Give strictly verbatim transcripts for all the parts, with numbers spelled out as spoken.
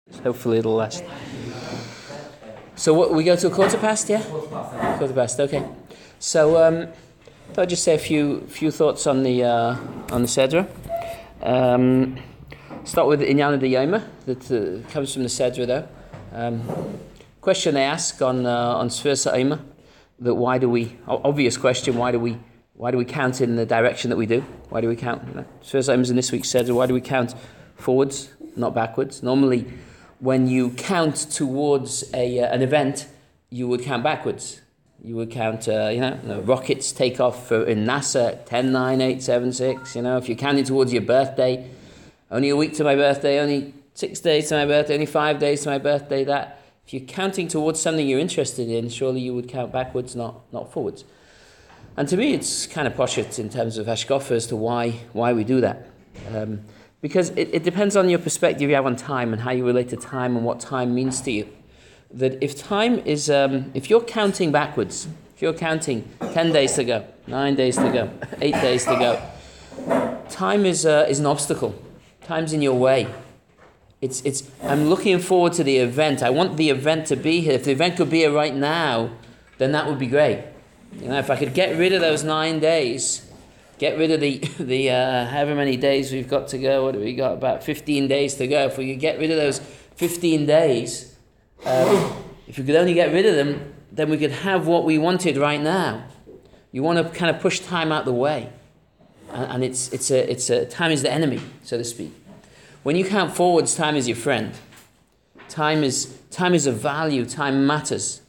Hopefully it'll last. So what, we go to a quarter past, yeah? Quarter past, okay. So um, I'll just say a few few thoughts on the uh, on the Sedra. Um, start with Inyan de Yoma that uh, comes from the Sedra though. Um, question they ask on uh, on Sfir Sa'ima, that why do we, obvious question, why do we why do we count in the direction that we do? Why do we count? You know, Sfir Sa'ima is in this week's Sedra. Why do we count forwards, not backwards? Normally, when you count towards a uh, an event, you would count backwards. You would count, uh, you know, the rockets take off for, in NASA, ten, nine, eight, seven, six, you know, if you're counting towards your birthday, only a week to my birthday, only six days to my birthday, only five days to my birthday, that, if you're counting towards something you're interested in, surely you would count backwards, not not forwards. And to me, it's kind of poshut in terms of hashkafa as to why why we do that. Um, because it, it depends on your perspective you have on time and how you relate to time and what time means to you. That if time is, um, if you're counting backwards, if you're counting ten days to go, nine days to go, eight days to go, time is uh, is an obstacle. Time's in your way. It's it's. I'm looking forward to the event. I want the event to be here. If the event could be here right now, then that would be great. You know, if I could get rid of those nine days, get rid of the the uh, however many days we've got to go. What do we got? About fifteen days to go. If we could get rid of those fifteen days. Um, if we could only get rid of them, then we could have what we wanted right now. You want to kind of push time out the way, and, and it's it's a it's a time is the enemy, so to speak. When you count forwards, time is your friend. Time is time is of value. Time matters.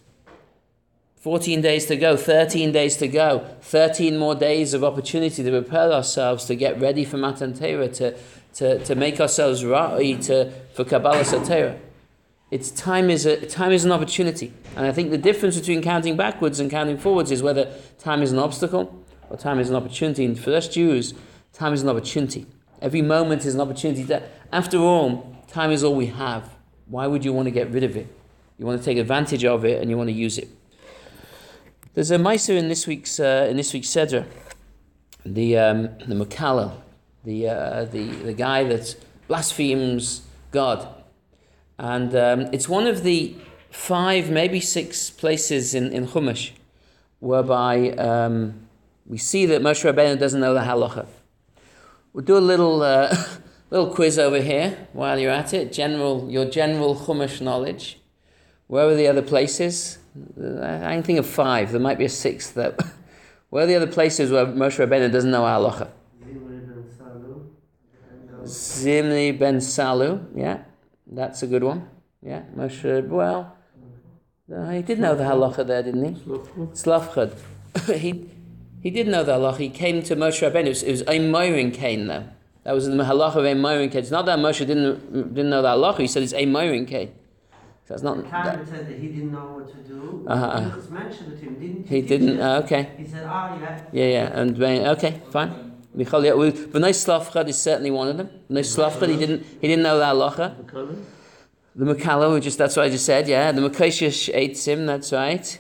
Fourteen days to go, thirteen days to go, thirteen more days of opportunity to prepare ourselves to get ready for Matan Torah, to to to make ourselves ready to for Kabbalah Satira. It's time is a time is an opportunity, and I think the difference between counting backwards and counting forwards is whether time is an obstacle or time is an opportunity. And for us Jews, time is an opportunity. Every moment is an opportunity. That after all, time is all we have. Why would you want to get rid of it? You want to take advantage of it, and you want to use it. There's a meiser in this week's uh, in this week's Sedra, the um, the Makala, the uh, the the guy that blasphemes God. And um, it's one of the five, maybe six places in, in Chumash whereby um, we see that Moshe Rabbeinu doesn't know the halacha. We'll do a little uh, little quiz over here while you're at it. General, your general Chumash knowledge. Where are the other places? I can think of five. There might be a sixth though. Where are the other places where Moshe Rabbeinu doesn't know halacha? Zimri ben Salu, yeah. That's a good one. Yeah, Moshe, well, uh, he did know the halacha there, didn't he? Slavchad. he he did know the halacha. He came to Moshe Rabbeinu. It was, it was a Moirin Kain, though. That was the halacha of a Moirin Kain. It's not that Moshe didn't didn't know the halacha. He said it's a Moirin Kain. So it's not. The Talmud said that he didn't know what to do. Uh-huh. He was mentioned to him, didn't he? He didn't. Uh, okay. He said, "Ah, oh, yeah." Yeah, yeah, and okay, fine. Michal, yeah, well, B'nai Slavchad is certainly one of them. B'nai Slavchad, he didn't he didn't know the halacha. The Makala, which is that's what I just said, yeah. The Makoshish Eitzim, that's right.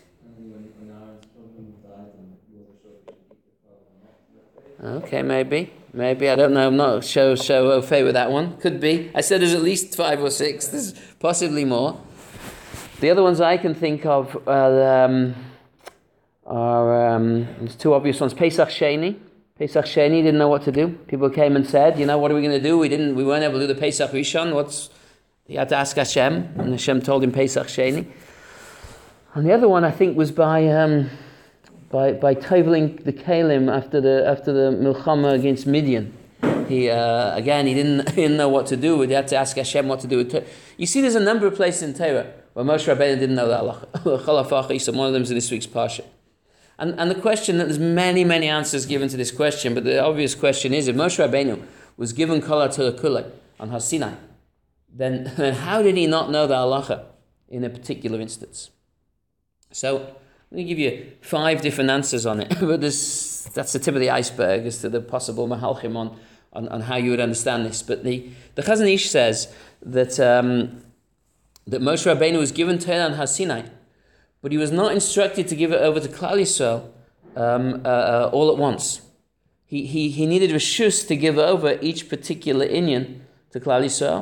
Okay, maybe, maybe I don't know. I'm not so so au fait with that one. Could be. I said there's at least five or six. There's possibly more. The other ones I can think of are, um, are um, there's two obvious ones. Pesach Sheni. Pesach Sheni didn't know what to do. People came and said, you know, what are we going to do? We didn't. We weren't able to do the Pesach Rishon. What's He had to ask Hashem, and Hashem told him Pesach Sheni. And the other one, I think, was by um, by by toveling the kalim after the after the milchama against Midian. He uh, again, he didn't he didn't know what to do. He had to ask Hashem what to do. You see, there's a number of places in Torah where Moshe Rabbeinu didn't know the halacha. One of them is in this week's parsha. And and the question, that there's many many answers given to this question, but the obvious question is, if Moshe Rabbeinu was given Kol HaTorah Kulei on Har Sinai, Then, then how did he not know the halacha in a particular instance? So, let me give you five different answers on it. But this, that's the tip of the iceberg as to the possible mahalchim on, on, on how you would understand this. But the, the Chazon Ish says that um, that Moshe Rabbeinu was given Torah on Har Sinai, but he was not instructed to give it over to Klal Yisrael um, uh, uh, all at once. He, he, he needed reshus to give over each particular inyan to Klal Yisrael.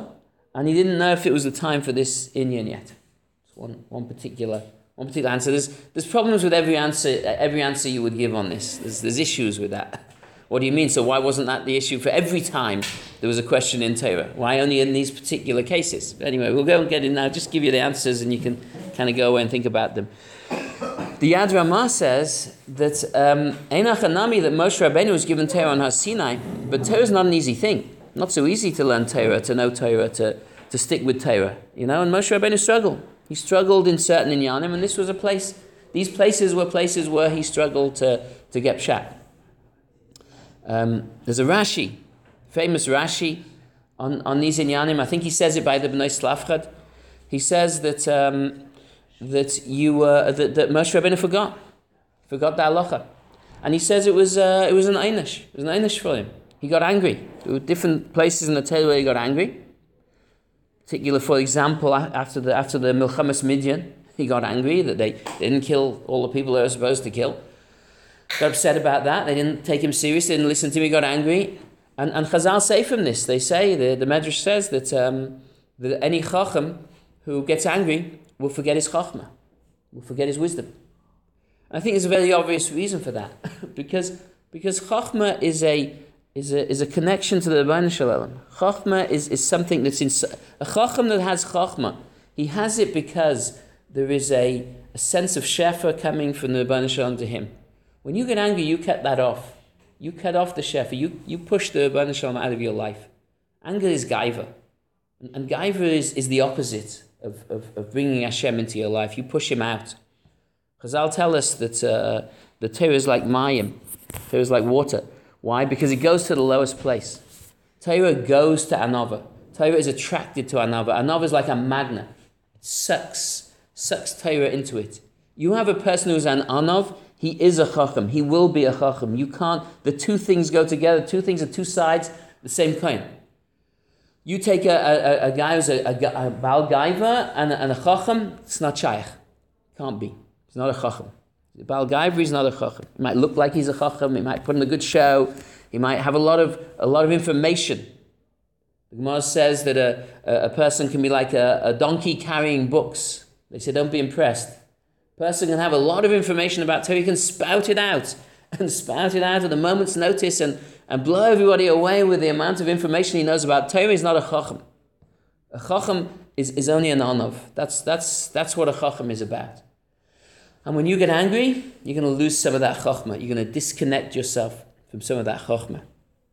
and he didn't know if it was the time for this inyan yet. It's one one particular one particular answer. There's there's problems with every answer every answer you would give on this. There's there's issues with that. What do you mean? So why wasn't that the issue for every time there was a question in Torah? Why only in these particular cases? But anyway, we'll go and get in now. Just give you the answers, and you can kind of go away and think about them. The Yad Ramah says that Einach Hanami, that Moshe Rabbeinu was given Torah on Har Sinai, but Torah is not an easy thing. Not so easy to learn Torah, to know Torah, to, to stick with Torah. You know, and Moshe Rabbeinu struggled. He struggled in certain inyanim, and this was a place. These places were places where he struggled to to get pshat. Um, there's a Rashi, famous Rashi on, on these inyanim. I think he says it by the Bnei Slavchad. He says that um, that you uh, that, that Moshe Rabbeinu forgot, forgot the halacha, and he says it was uh, it was an einish, it was an einish for him. He got angry. There were different places in the Torah where he got angry. Particular, for example, after the after the Milchamas Midian, he got angry that they didn't kill all the people they were supposed to kill. Got upset about that. They didn't take him seriously, didn't listen to him, he got angry. And, and Chazal say from this, they say, the, the Medrash says that, um, that any Chacham who gets angry will forget his Chachma, will forget his wisdom. And I think there's a very obvious reason for that. because because Chachma is a is a is a connection to the Rebbeinu Shalom. Chachma is, is something that's in a Chacham that has Chachma. He has it because there is a, a sense of shefa coming from the Rebbeinu Shalom to him. When you get angry, you cut that off. You cut off the shefa. You you push the Rebbeinu Shalom out of your life. Anger is gaiva. And, and gaiva is, is the opposite of, of, of bringing Hashem into your life. You push him out. Chazal tell us that uh, the Torah is like mayim. Torah is like water. Why? Because it goes to the lowest place. Torah goes to anava. Torah is attracted to anava. Anava is like a magnet. It sucks, sucks Torah into it. You have a person who's an anav, he is a chacham. He will be a chacham. You can't, the two things go together. Two things are two sides, the same coin. You take a, a, a guy who's a, a, a Baal Gaiva and a, and a chacham, it's not shaykh. Can't be. He's not a chacham. Baal Gaiva is not a chacham. He might look like he's a chacham. He might put on a good show. He might have a lot of a lot of information. The Gemara says that a, a, a person can be like a, a donkey carrying books. They say, don't be impressed. A person can have a lot of information about Torah. He can spout it out and spout it out at a moment's notice and, and blow everybody away with the amount of information he knows about Torah. He's not a chacham. A chacham is, is only an anav. That's, that's, that's what a chacham is about. And when you get angry, you're going to lose some of that chachma. You're going to disconnect yourself from some of that chachma.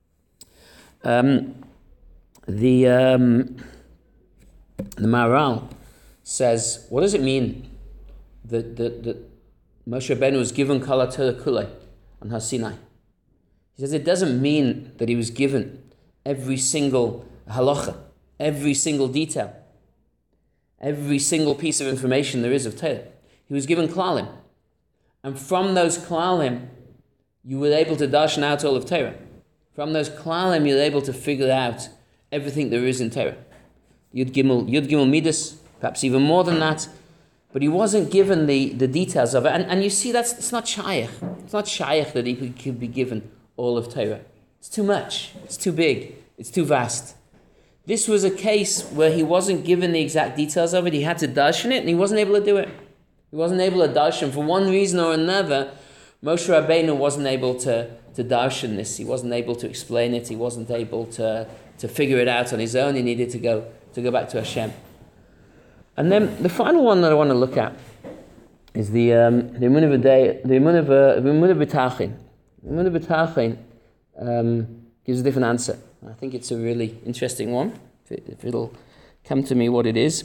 Um, the um, the Maharal says, what does it mean that, that, that Moshe Rabbeinu was given Kala Torah Kulei on Har Sinai? He says it doesn't mean that he was given every single halacha, every single detail, every single piece of information there is of Torah. He was given klalim. And from those klalim, you were able to darshan out all of Torah. From those klalim, you're able to figure out everything there is in Torah. Yud Gimel, Yud Gimel Midas, perhaps even more than that. But he wasn't given the, the details of it. And, and you see, that's it's not shaykh. It's not shaykh that he could, could be given all of Torah. It's too much. It's too big. It's too vast. This was a case where he wasn't given the exact details of it. He had to darshan it, and he wasn't able to do it. He wasn't able to darshan. For one reason or another, Moshe Rabbeinu wasn't able to, to darshan this. He wasn't able to explain it. He wasn't able to, to figure it out on his own. He needed to go to go back to Hashem. And then the final one that I want to look at is the um, the Emunah V'day, the Emunah B'tachin. The Emunah B'tachin um, gives a different answer. I think it's a really interesting one. If, it, if it'll come to me what it is.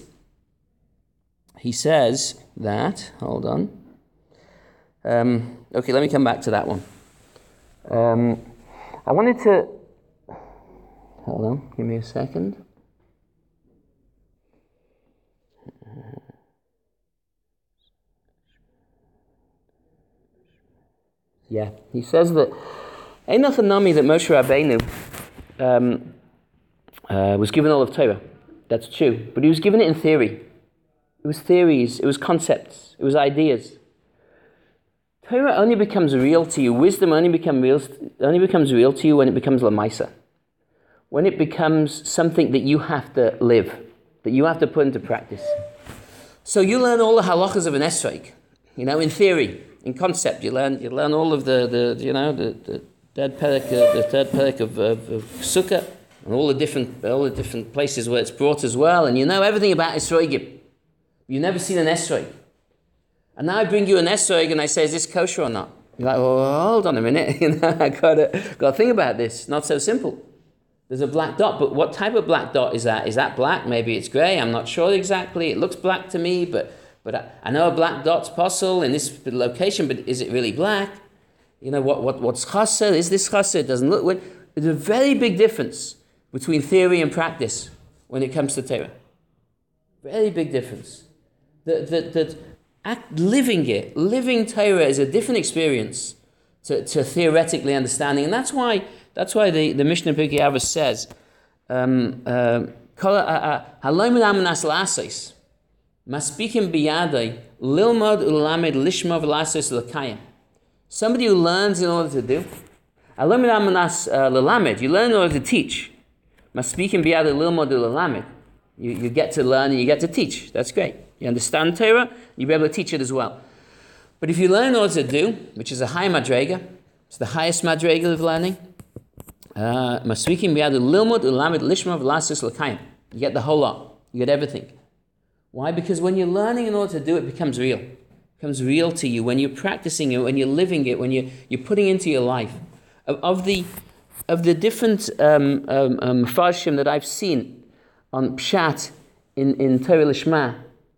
He says that, hold on. Um, okay, let me come back to that one. Um, I wanted to, hold on, give me a second. Yeah, he says that Einach Hanami, that Moshe Rabbeinu um, uh, was given all of Torah. That's true, but he was given it in theory. It was theories, it was concepts, it was ideas. Torah only becomes real to you, wisdom only become real, only becomes real to you when it becomes Lamaisa. when it becomes something that you have to live, that you have to put into practice. So you learn all the halachas of an esrog, you know, in theory, in concept. You learn, you learn all of the, the you know, the, the third perek, uh, the third perek of, of, of Sukkah, and all the different, all the different places where it's brought as well, and you know everything about esrogim. You've never seen an esrog, and now I bring you an esrog, and I say, is this kosher or not? You're like, well, hold on a minute, you know, I gotta, gotta think about this. Not so simple. There's a black dot, but what type of black dot is that? Is that black? Maybe it's grey. I'm not sure exactly. It looks black to me, but but I, I know a black dot's possible in this location, but is it really black? You know, what, what what's chasser? Is this chasser? It doesn't look... There's a very big difference between theory and practice when it comes to Torah. Very big difference. That, that, that act, living it, living Torah is a different experience to, to theoretically understanding. And that's why that's why the, the Mishnah Pirkei Avos says, um, uh, Maspikim biyadai lilmod ulamed lishma v'lasos l'kayim. Somebody who learns in order to do. Alomid amanas l'lamed. You learn in order to teach. Maspikim biyadai lilmod ulamed. You you get to learn and you get to teach. That's great. You understand Torah, you'll be able to teach it as well. But if you learn in order to do, which is a high madrega, it's the highest madrega of learning. Maspikim biyadai lilmod ulamed lishma v'lasos l'kayim. You get the whole lot. You get everything. Why? Because when you're learning in order to do it, it becomes real. It becomes real to you. When you're practicing it, when you're living it, when you're, you're putting into your life. Of, of the of the different um, um, um, farshim that I've seen on Pshat in, in Torah Lishma,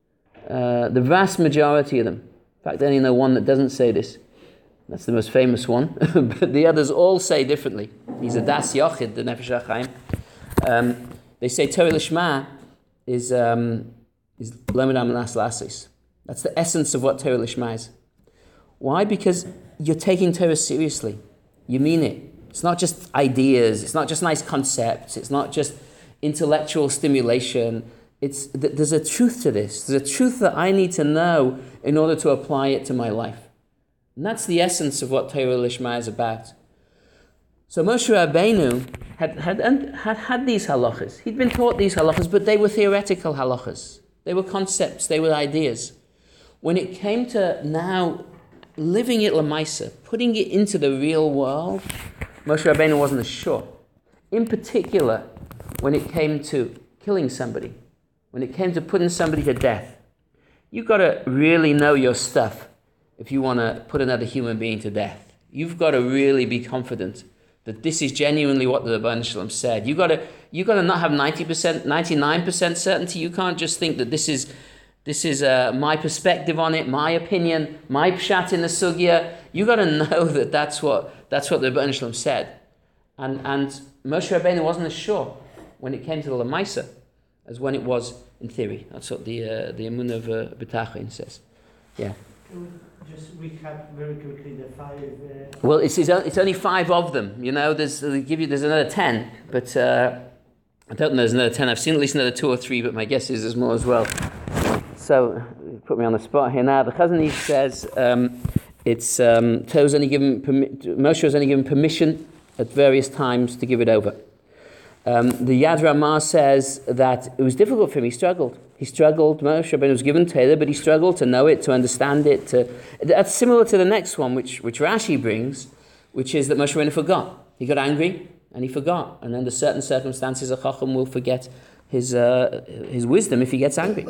uh, the vast majority of them, in fact I only know one that doesn't say this, that's the most famous one, but the others all say differently. He's a Das Yochid, the Nefesh HaChaim. Um, they say Torah Lishma is... Um, is Lamed Amanas Lasis. That's the essence of what Torah Lishma is. Why? Because you're taking Torah seriously. You mean it. It's not just ideas. It's not just nice concepts. It's not just intellectual stimulation. It's there's a truth to this. There's a truth that I need to know in order to apply it to my life. And that's the essence of what Torah Lishma is about. So Moshe Rabbeinu had had, had had these halachas. He'd been taught these halachas, but they were theoretical halachas. They were concepts, they were ideas. When it came to now living it lamaisa, putting it into the real world, Moshe Rabbeinu wasn't as sure. In particular, when it came to killing somebody, when it came to putting somebody to death, you've got to really know your stuff if you want to put another human being to death. You've got to really be confident that this is genuinely what the Rebbeinu Shalom said. You got to, you got to not have ninety percent, ninety-nine percent certainty. You can't just think that this is, this is uh, my perspective on it, my opinion, my pshat in the sugya. You got to know that that's what that's what the Rebbeinu Shalom said. And and Moshe Rabbeinu wasn't as sure when it came to the Lamaisa as when it was in theory. That's what the uh, the Emunah of uh, B'tachin says. Yeah. Just recap very quickly the five. Uh... Well, it's, it's only five of them. You know, there's they give you there's another ten, but uh, I don't know. There's another ten. I've seen at least another two or three, but my guess is there's more as well. So, you put me on the spot here now. The Chazon Ish says um, it's um, Torah's only given permi- Moshe was only given permission at various times to give it over. Um, the Yad Ramah says that it was difficult for him. He struggled. He struggled. Moshe Rabbeinu was given Torah, but he struggled to know it, to understand it. To, that's similar to the next one, which which Rashi brings, which is that Moshe Rabbeinu forgot. He got angry and he forgot. And under certain circumstances, a chacham will forget his uh, his wisdom if he gets angry.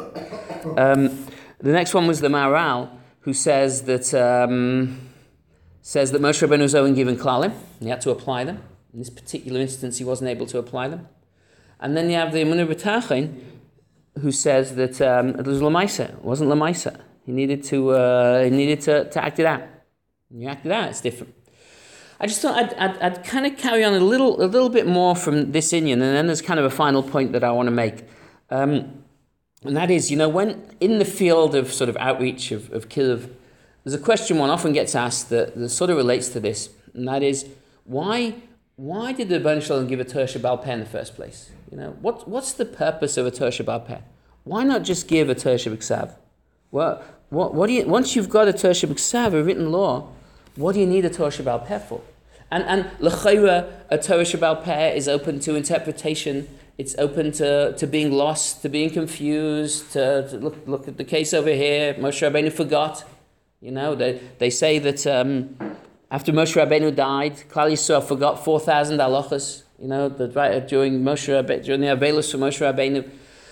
Um, the next one was the Maharal, who says that um, says that Moshe Rabbeinu was only given klalim. He had to apply them. In this particular instance, he wasn't able to apply them. And then you have the Emunah B'tachin, who says that um, it was Lamaisa. It wasn't Lamaisa. He needed to uh, he needed to, to act it out. When you act it out, it's different. I just thought I'd, I'd, I'd kind of carry on a little a little bit more from this Inyan, and then there's kind of a final point that I want to make. Um, and that is, you know, when in the field of sort of outreach of, of Kiruv, there's a question one often gets asked that, that sort of relates to this, and that is, why why did the Rebbeinu Shalom give a Torah Sheba'al Peh in the first place? You know, what what's the purpose of a Torah Sheba'al Peh? Why not just give a Torah Shebiksav? Well, what what do you once you've got a Torah Shebiksav, a written law, what do you need a Torah Sheba'al Peh for? And and l'chayra, a Torah Sheba'al Peh is open to interpretation. It's open to, to being lost, to being confused. To, to look look at the case over here. Moshe Rabbeinu forgot. You know, they they say that um, after Moshe Rabbeinu died, Klal Yisrael forgot four thousand halachas. You know, that right during Moshe Rabbeinu, during the Avelos for Moshe Rabbeinu.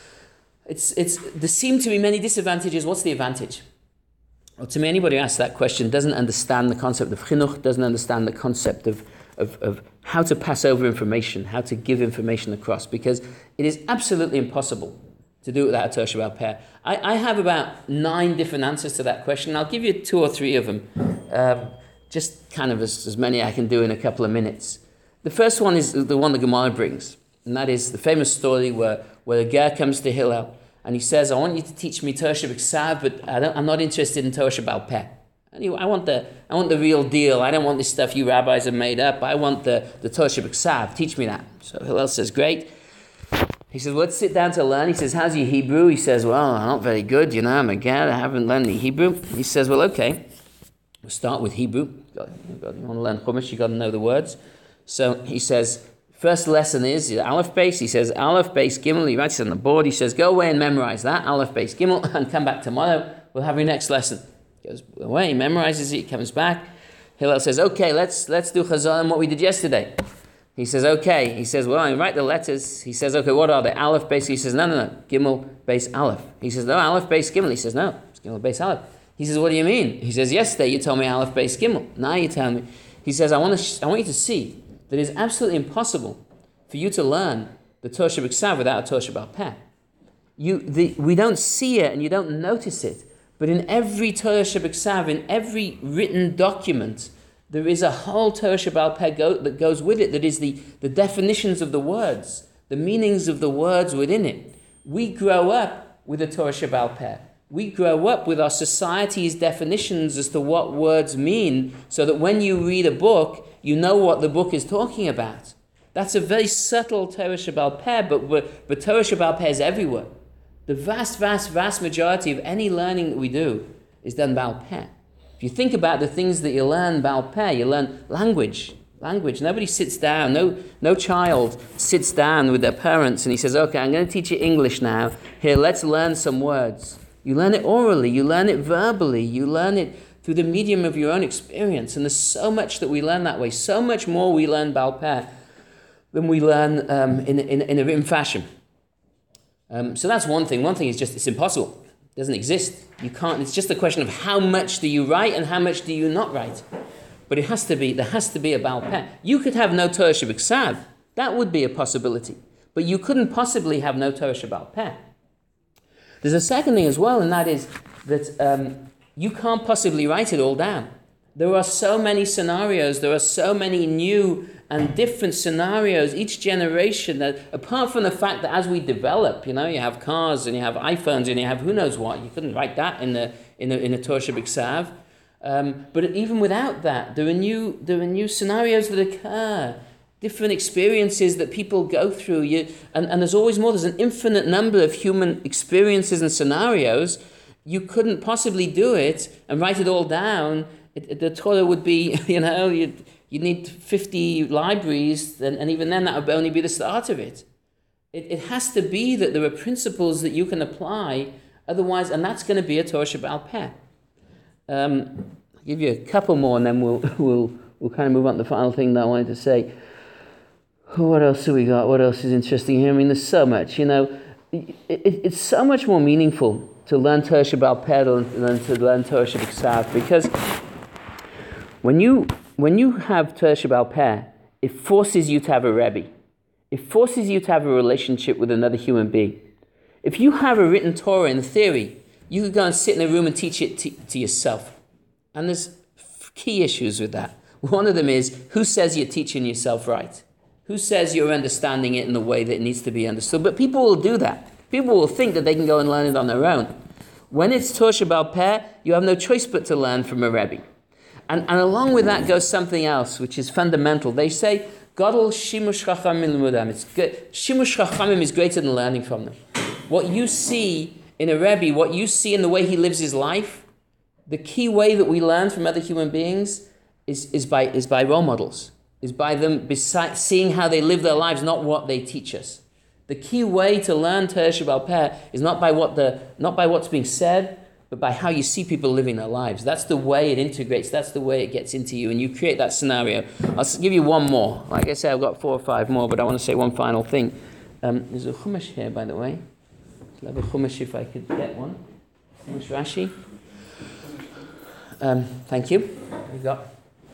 It's it's there seem to be many disadvantages. What's the advantage? Well, to me, anybody who asks that question doesn't understand the concept of chinuch, doesn't understand the concept of, of, of how to pass over information, how to give information across, because it is absolutely impossible to do it without a Torah Sheba'al Peh. I, I have about nine different answers to that question. I'll give you two or three of them, um, just kind of as, as many I can do in a couple of minutes. The first one is the one the Gemara brings, and that is the famous story where, where the ger comes to Hillel, and he says, I want you to teach me Torah Sheba'al, but I don't, I'm not interested in Torah Sheba'al Peh. Anyway, I want the I want the real deal. I don't want this stuff you rabbis have made up. I want the, the Torah Sheba'al. Teach me that. So Hillel says, great. He says, well, let's sit down to learn. He says, how's your Hebrew? He says, well, I'm not very good. You know, I'm a gal. I haven't learned any Hebrew. He says, well, okay. We'll start with Hebrew. You want to learn Chumash, you've got to know the words. So he says, first lesson is Aleph Beis. He says, Aleph Beis Gimel. He writes it on the board. He says, go away and memorize that, Aleph Beis Gimel, and come back tomorrow. We'll have your next lesson. He goes away, he memorizes it, he comes back. Hillel says, okay, let's let's do Chazal on what we did yesterday. He says, okay. He says, well, I write the letters. He says, okay, what are they? Aleph Beis. He says, no, no, no. Gimel Beis Aleph. He says, no, Aleph Beis Gimel. He says, no, it's Gimel Beis Aleph. He says, what do you mean? He says, yesterday you told me Aleph Beis Gimel. Now you tell me. He says, I want to sh- I want you to see that it's absolutely impossible for you to learn the Torah Sheba'al without a Torah Sheba'al Peh. You, the, we don't see it and you don't notice it, but in every Torah Sheba'al, in every written document, there is a whole Torah Sheba'al Peh go, that goes with it, that is the, the definitions of the words, the meanings of the words within it. We grow up with a Torah Sheba'al Peh. We grow up with our society's definitions as to what words mean, so that when you read a book, you know what the book is talking about. That's a very subtle Torah Sheba'al Peh, but, but Torah Sheba'al Peh is everywhere. The vast, vast, vast majority of any learning that we do is done Ba'al Peh. If you think about the things that you learn Ba'al Peh, you learn language. Language. Nobody sits down, no, no child sits down with their parents and he says, okay, I'm going to teach you English now. Here, let's learn some words. You learn it orally, you learn it verbally, you learn it through the medium of your own experience. And there's so much that we learn that way, so much more we learn Ba'al Peh than we learn um, in, in, in a written fashion. Um, so that's one thing. One thing is just, it's impossible. It doesn't exist. You can't, it's just a question of how much do you write and how much do you not write. But it has to be, there has to be a Ba'al Peh. You could have no Torah Sheba'al. That would be a possibility. But you couldn't possibly have no Torah Sheba'al Peh. There's a second thing as well, and that is that um, you can't possibly write it all down. There are so many scenarios, there are so many new and different scenarios each generation, that apart from the fact that as we develop, you know, you have cars and you have iPhones and you have who knows what, you couldn't write that in the in a, in a Torah Sheba'al. Um, but even without that, there are new there are new scenarios that occur, different experiences that people go through. You and, and there's always more. There's an infinite number of human experiences and scenarios. You couldn't possibly do it and write it all down. It, it, the Torah would be, you know, you'd, you'd need fifty libraries, and, and even then that would only be the start of it. it. It has to be that there are principles that you can apply, otherwise, and that's going to be a Torah Sheba'al Peh. Um, I'll give you a couple more, and then we'll we'll we'll kind of move on to the final thing that I wanted to say. What else have we got? What else is interesting here? I mean, there's so much. You know, it, it, it's so much more meaningful to learn Torah Sheba'al Peh than to learn Torah Sheba'al, because when you when you have Torah Sheba'al Peh, it forces you to have a Rebbe. It forces you to have a relationship with another human being. If you have a written Torah in theory, you could go and sit in a room and teach it to, to yourself. And there's key issues with that. One of them is, who says you're teaching yourself right? Who says you're understanding it in the way that it needs to be understood? But people will do that. People will think that they can go and learn it on their own. When it's Torah Sheba'al Peh, you have no choice but to learn from a Rebbe. And, and along with that goes something else, which is fundamental. They say, Gadol Shimush Chachamim Limudam. It's good. Shimush Chachamim is greater than learning from them. What you see in a Rebbe, what you see in the way he lives his life, the key way that we learn from other human beings is, is by is by role models. is by them besi- seeing how they live their lives, not what they teach us. The key way to learn Torah Sheba'al Peh is not by what the not by what's being said, but by how you see people living their lives. That's the way it integrates. That's the way it gets into you, and you create that scenario. I'll give you one more. Like I said, I've got four or five more, but I want to say one final thing. Um, there's a Chumash here, by the way. I'll have a Chumash if I could get one. Chumash Rashi. Um, thank you. We got.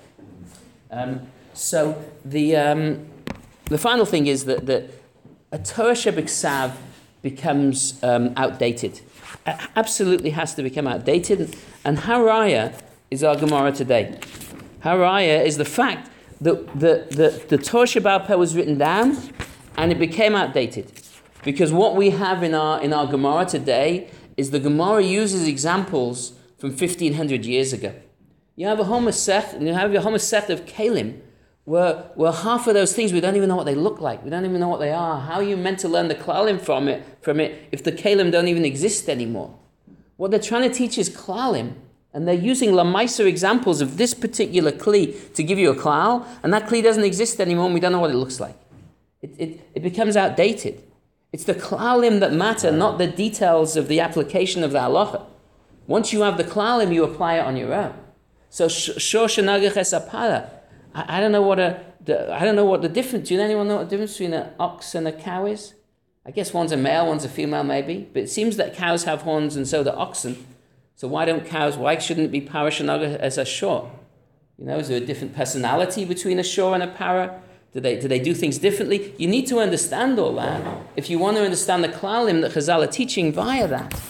Um, so the um, the final thing is that that a Torah Shebiksav becomes um, outdated. It absolutely has to become outdated. And Haraya is our Gemara today. Haraya is the fact that the, the, the Torah Sheba'al Peh was written down and it became outdated. Because what we have in our in our Gemara today is the Gemara uses examples from fifteen hundred years ago. You have a whole Masech, you have a whole Masech of Kalim, where, where half of those things we don't even know what they look like. We don't even know what they are. How are you meant to learn the Klalim from it, from it if the Kalim don't even exist anymore? What they're trying to teach is Klalim, and they're using Lamaisa examples of this particular Kli to give you a Klal, and that Kli doesn't exist anymore, and we don't know what it looks like. It, it, it becomes outdated. It's the Klalim that matter, not the details of the application of the halacha. Once you have the Klalim, you apply it on your own. So Shor Shenagach Esapara. I, I don't know what a the, I don't know what the difference. Do anyone know what the difference between an ox and a cow is? I guess one's a male, one's a female, maybe. But it seems that cows have horns, and so do oxen. So why don't cows? Why shouldn't it be para Shenagach as a shor? You know, is there a different personality between a shor and a para? Do they do they do things differently? You need to understand all that if you want to understand the klalim that Chazal are teaching via that.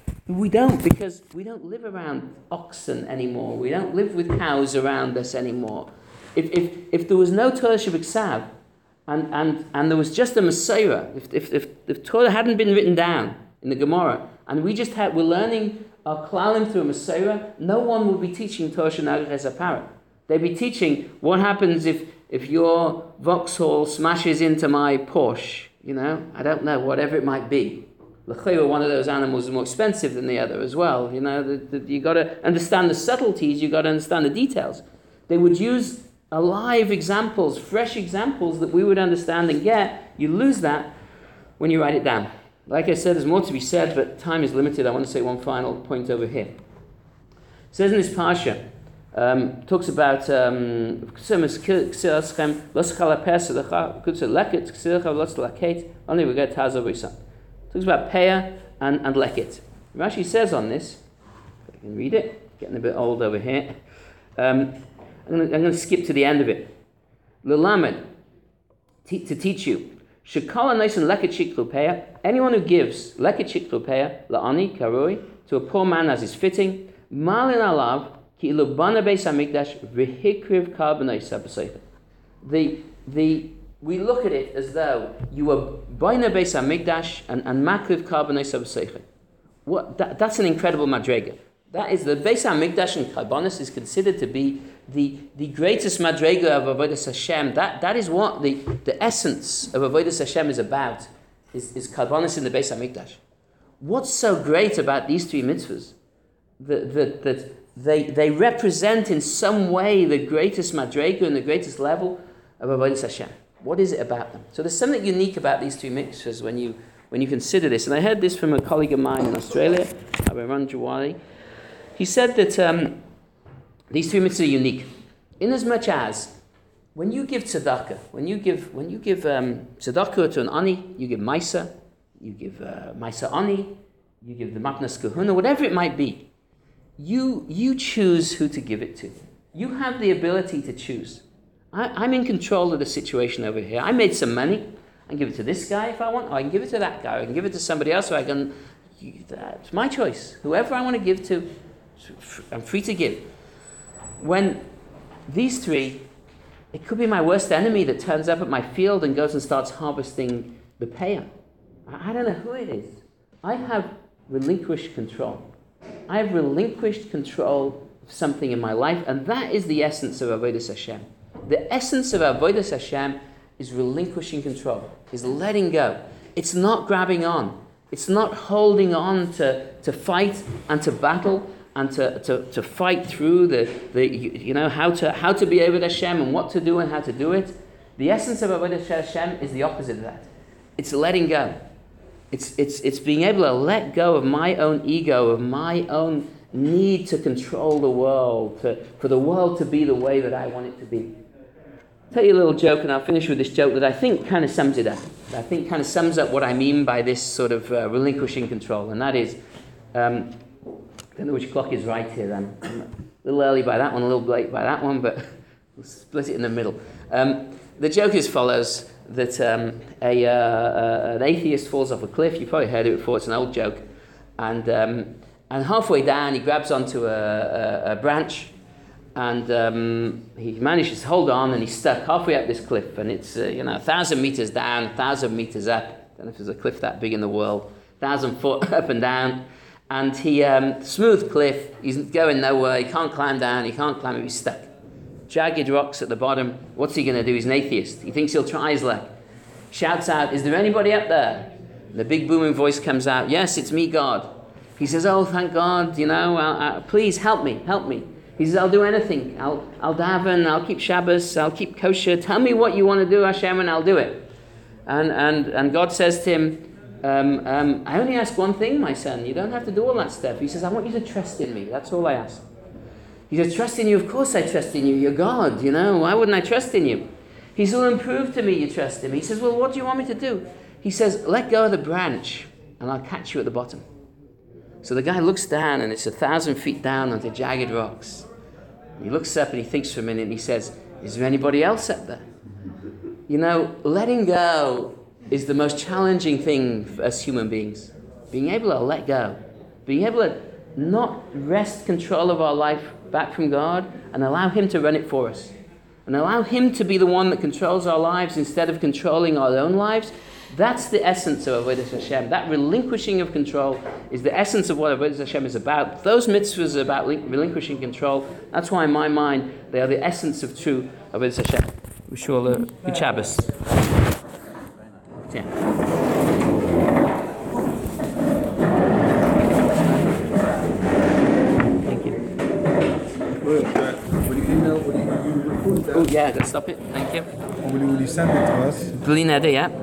We don't, because we don't live around oxen anymore. We don't live with cows around us anymore. If if if there was no Torah Shebiksav, and, and, and there was just a Messiah, if if if if Torah hadn't been written down in the Gemara, and we just had we're learning our klalim through a Messiah, no one would be teaching Torah Shenagach as a parrot. They'd be teaching what happens if if your Vauxhall smashes into my Porsche. You know, I don't know, whatever it might be. L'chayra, one of those animals is more expensive than the other as well. You know, the, the, you got to understand the subtleties. You got to understand the details. They would use alive examples, fresh examples that we would understand and get. You lose that when you write it down. Like I said, there's more to be said, but time is limited. I want to say one final point over here. It says in this parsha, um, talks about um, only we get Tazav. Talks about Peah and, and Leket. Rashi says on this, if I can read it, getting a bit old over here. Um, I'm going to skip to the end of it. L'lamed, te- to teach you. Shekala nice and Leket shiklu Peah. Anyone who gives Leket shiklu Peah, la'ani, karoi, to a poor man as is fitting, malin alav, ki ilubana beis hamikdash, v'hikriv karbonai sabasaycha. The, the, we look at it as though you were Baina Beis HaMikdash and, and Makriv Karbonai Sabaseicha. What that, that's an incredible madrega. That is the Beis HaMikdash and Karbonis is considered to be the, the greatest madrega of Avodas Hashem. That that is what the, the essence of Avodas Hashem is about. Is, is Karbonis in the Beis HaMikdash. What's so great about these three mitzvahs? That that, that they they represent in some way the greatest madrega and the greatest level of Avodas Hashem. What is it about them? So there's something unique about these two mitzvahs when you when you consider this. And I heard this from a colleague of mine in Australia, Rabbi Ron Jawali. He said that um, these two mitzvahs are unique, in as much as when you give tzedakah, when you give when you give um, tzedakah to an ani, you give maisa, you give uh, maisa ani, you give the matnas kahuna, whatever it might be. You you choose who to give it to. You have the ability to choose. I, I'm in control of the situation over here. I made some money. I can give it to this guy if I want, or I can give it to that guy, or I can give it to somebody else, or I can... It's my choice. Whoever I want to give to, I'm free to give. When these three, it could be my worst enemy that turns up at my field and goes and starts harvesting the payam. I don't know who it is. I have relinquished control. I have relinquished control of something in my life, and that is the essence of Avodas Hashem. The essence of Avodas Hashem is relinquishing control, is letting go. It's not grabbing on. It's not holding on to, to fight and to battle and to, to, to fight through the, the you know how to how to be Oved Hashem and what to do and how to do it. The essence of Avodas Hashem is the opposite of that. It's letting go. It's it's it's being able to let go of my own ego, of my own need to control the world, to, for the world to be the way that I want it to be. I'll tell you a little joke, and I'll finish with this joke that I think kind of sums it up. I think kind of sums up what I mean by this sort of uh, relinquishing control, and that is, um, I don't know which clock is right here. I'm, I'm a little early by that one, a little late by that one, but we'll split it in the middle. Um, the joke is follows, that um, a, uh, uh, an atheist falls off a cliff. You've probably heard it before, it's an old joke. And um, and halfway down, he grabs onto a, a, a branch, and um, he manages to hold on, and he's stuck halfway up this cliff, and it's uh, you know a thousand meters down, a thousand meters up. I don't know if there's a cliff that big in the world. Thousand foot up and down, and he um, smooth cliff. He's going nowhere. He can't climb down. He can't climb it. He's stuck. Jagged rocks at the bottom. What's he going to do? He's an atheist. He thinks he'll try his luck. Shouts out, "Is there anybody up there?" The big booming voice comes out. "Yes, it's me, God." He says, "Oh, thank God, you know, I'll, I'll, please help me, help me." He says, "I'll do anything. I'll, I'll daven, I'll keep Shabbos, I'll keep kosher. Tell me what you want to do, Hashem, and I'll do it." And and, and God says to him, um, um, "I only ask one thing, my son. You don't have to do all that stuff." He says, "I want you to trust in me. That's all I ask." He says, "Trust in you? Of course I trust in you. You're God, you know. Why wouldn't I trust in you?" He says, "Well, then prove to me you trust him." He says, "Well, what do you want me to do?" He says, "Let go of the branch, and I'll catch you at the bottom." So the guy looks down, and it's a thousand feet down onto jagged rocks. He looks up, and he thinks for a minute, and he says, "Is there anybody else up there?" You know, letting go is the most challenging thing for us human beings. Being able to let go. Being able to not wrest control of our life back from God and allow him to run it for us. And allow him to be the one that controls our lives instead of controlling our own lives. That's the essence of Avodas Hashem. That relinquishing of control is the essence of what Avodas Hashem is about. Those mitzvahs are about relinquishing control. That's why in my mind they are the essence of true Avodas Hashem. Wish you all a good Shabbos. Yeah. Thank you. Will you email, will you, you record that? Oh yeah, I gotta stop it. Thank you. Or will you, will you send it to us? Blinede, yeah.